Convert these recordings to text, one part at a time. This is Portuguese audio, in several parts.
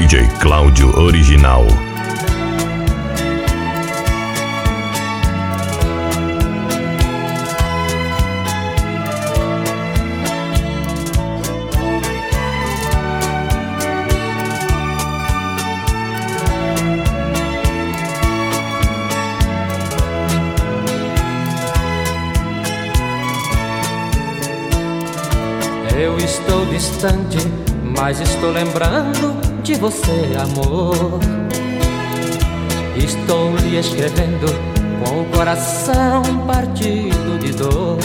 DJ Cláudio Original. Eu estou distante, mas estou lembrando de você, amor. Estou lhe escrevendo com o coração partido de dor,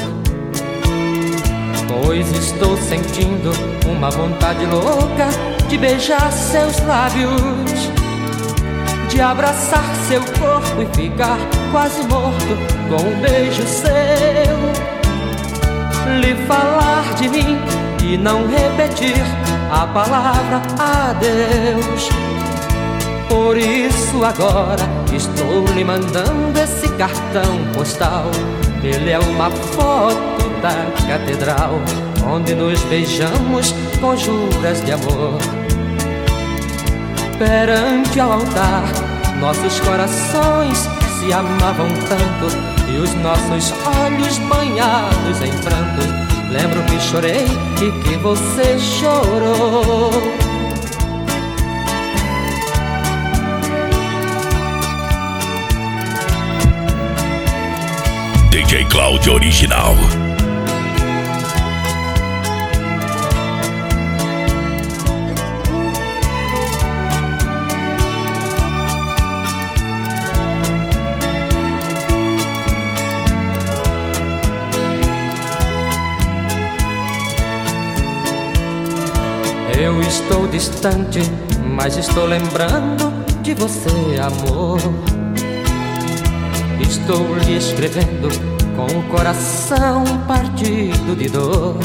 pois estou sentindo uma vontade louca de beijar seus lábios, de abraçar seu corpo e ficar quase morto com um beijo seu, lhe falar de mim e não repetir a palavra adeus. Por isso agora estou lhe mandando esse cartão postal. Ele é uma foto da catedral, onde nos beijamos com juras de amor. Perante ao altar, nossos corações se amavam tanto, e os nossos olhos banhados em pranto. Lembro que chorei e que você chorou. DJ Cláudio Original. Eu estou distante, mas estou lembrando de você, amor. Estou lhe escrevendo com o coração partido de dor,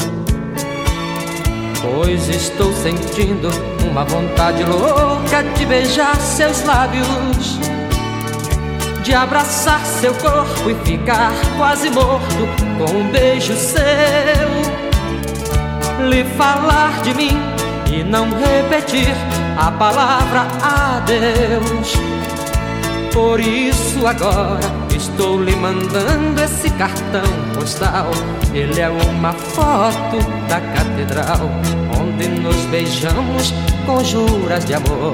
pois estou sentindo uma vontade louca de beijar seus lábios, de abraçar seu corpo e ficar quase morto com um beijo seu, lhe falar de mim e não repetir a palavra adeus. Por isso agora estou lhe mandando esse cartão postal. Ele é uma foto da catedral, onde nos beijamos com juras de amor.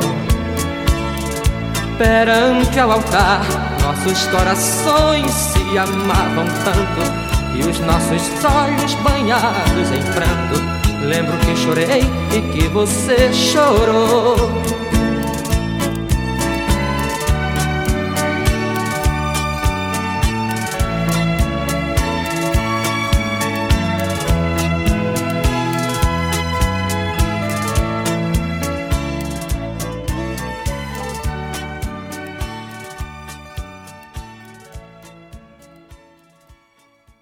Perante ao altar, nossos corações se amavam tanto, e os nossos olhos banhados em pranto. Lembro que chorei e que você chorou.